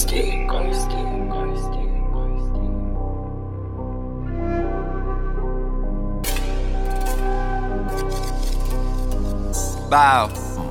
Ghosty, ghosty, ghosty, ghosty. Bow.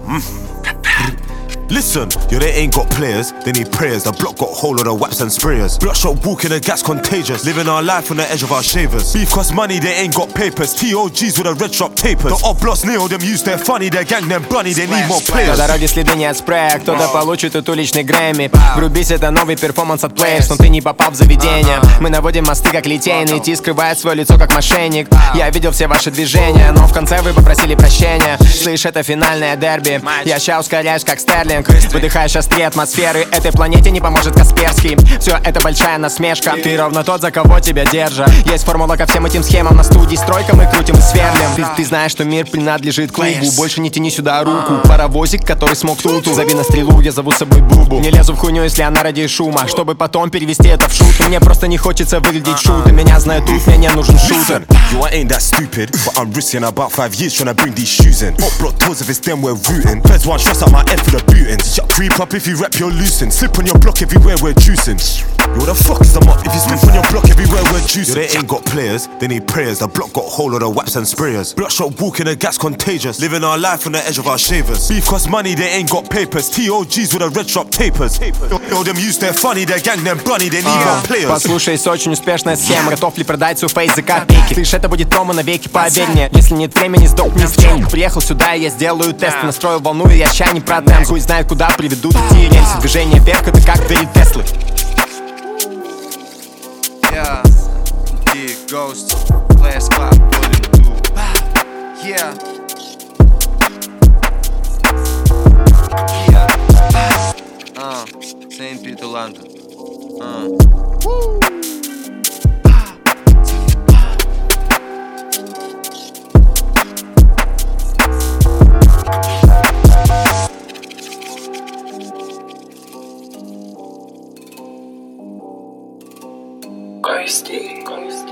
Listen, yo, they ain't got players, they need prayers. The block got hold of the waps and sprayers. Bloodshot walking, the gas contagious. Living our life on the edge of our shavers. Beef cost money, they ain't got papers. TOGs with the red shop tapers. The odd Neo, them use their funny. Their gang, them bunny, they need more players. По дороге следы не от спрея, кто-то получит тут уличный Грэмми. Врубись, это новый перформанс от Players, но ты не попал в заведение. Мы наводим мосты как литейные, Ти скрывает свое лицо как мошенник. Я видел все ваши движения, но в конце вы попросили прощения. Слышь, это финальное дерби. Я ща ускоряюсь как Стерлинг. Выдыхаешь острее атмосферы. Этой планете не поможет Касперский. Все это большая насмешка. Ты ровно тот, за кого тебя держат. Есть формула ко всем этим схемам. На студии стройка мы крутим и сверлим. Ты знаешь, что мир принадлежит клубу. Больше не тяни сюда руку. Паровозик, который смог туту. Зови на стрелу, я зову с собой Бубу. Не лезу в хуйню, если она ради шума, чтобы потом перевести это в шутку. Мне просто не хочется выглядеть шутом. Меня знают тут, мне не нужен шутер. Yo, I ain't that stupid, but I'm risking about 5 years trying to bring these shoes in. Up block tours if it's them we're rooting. Feds want stress out my head for the bootings. Shut creep up if you rep, you're loosened. Slip on your block everywhere we're juicing. Yo, the fuck is the mop if you slip on your block everywhere we're juicing. Yo, they ain't got players, they need prayers. The block got hold of the waps and sprayers. Bloodshot walking, the gas contagious. Living our life on the edge of our shavers. Beef cost money, they ain't got papers. TOGs with the red shop tapers. Yo, them use their funny, their gang, them bunny, they need more players. Послушай, очень успешная схема. Готов ли продать свой фейс за копейки? Слышь, это будет промо навеки, поверь мне. Если нет времени, сдохни в тень. Приехал сюда, я сделаю тест. Настрою волну, и я ща не продам. Хуй знает, куда приведут эти рельсы. Движение вверх, это как двери Теслы. Yeah, yeah, Ghost, Last Clock, Bullet 2. Yeah. Yeah. Saint Peter, London. Woo. Ghosty, ghosty.